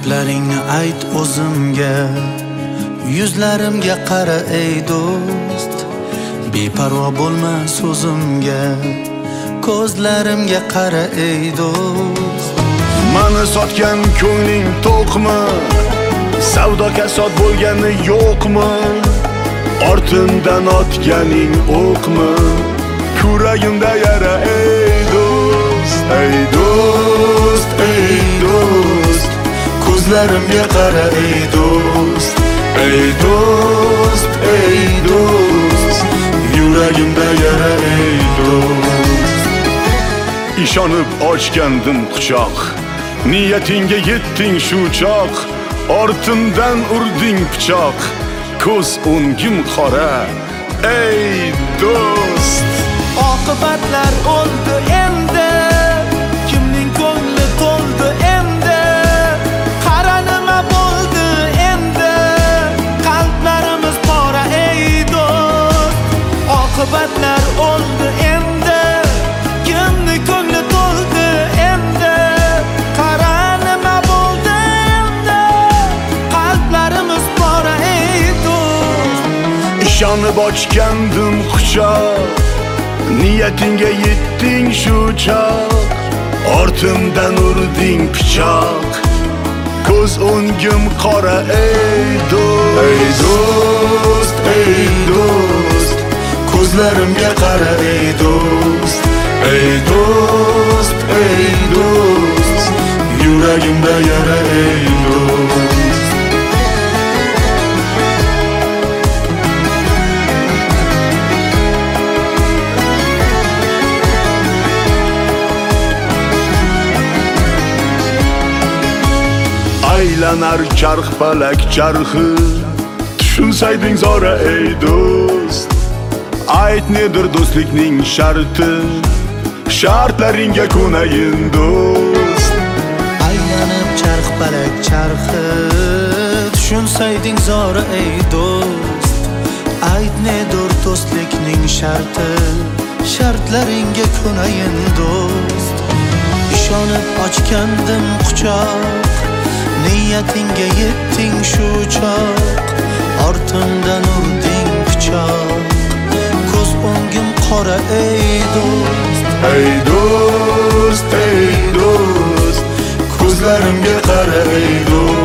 gaplaringni ayt o'zimga, yuzlarimga qara ey do'st. Beparvo bo'lma so'zimga, ko'zlarimga qara ey do'st. Mani sotgan ko'ngling to'qmi? Savdo kasod bo'lgani yo'qmi? Ortimdan otganing o'qmi? Kuragimda yara ey do'st, ey do'st, ey do'st. Ko'zlarimga qara ey do'st, Ey do'st, ey do'st. yuragimda yara ey do'st. Ishonib ochgandim quchoq, niyatingga yetding shu choq. Ortimdan urding pichoq, ko'z o'ngim qora ey do'st. Oqibatlar oldi endi, kimning ko'ngli to'ldi endi. Qara nima bo'ldi endi, qalblarimiz pora ey do'st. Oqibatlar oldi endi, kimning ko'ngli to'ldi endi. Qara nima bo'ldi endi, qalblarimiz pora ey do'st. Ishonib ochgandim quchoq, niyatingga yetding shu choq. Ortimdan urding pichoq, ko'z o'ngim qora ey do'st. Ey do'st, ey do'st. Ko'zlarimga qara ey do'st. Ey do'st, ey do'st. Yuragimda yara ey do'st. Aylanar charx falak charxi, tushunsayding zora ey do'st. Ayt nedir do'stlikning sharti, shartlaringga ko'nayin do'st. Aylanib charx falak charxi, tushunsayding zora ey do'st. Ayt nedir do'stlikning sharti, shartlaringga ko'nayin do'st. Ishonib ochgandim quchoq, niyatingga yetding shu choq. Ortimdan urding pichoq, ko'z o'ngim qora ey do'st. Ey do'st, ey do'st. Ko'zlarimga qara ey do'st.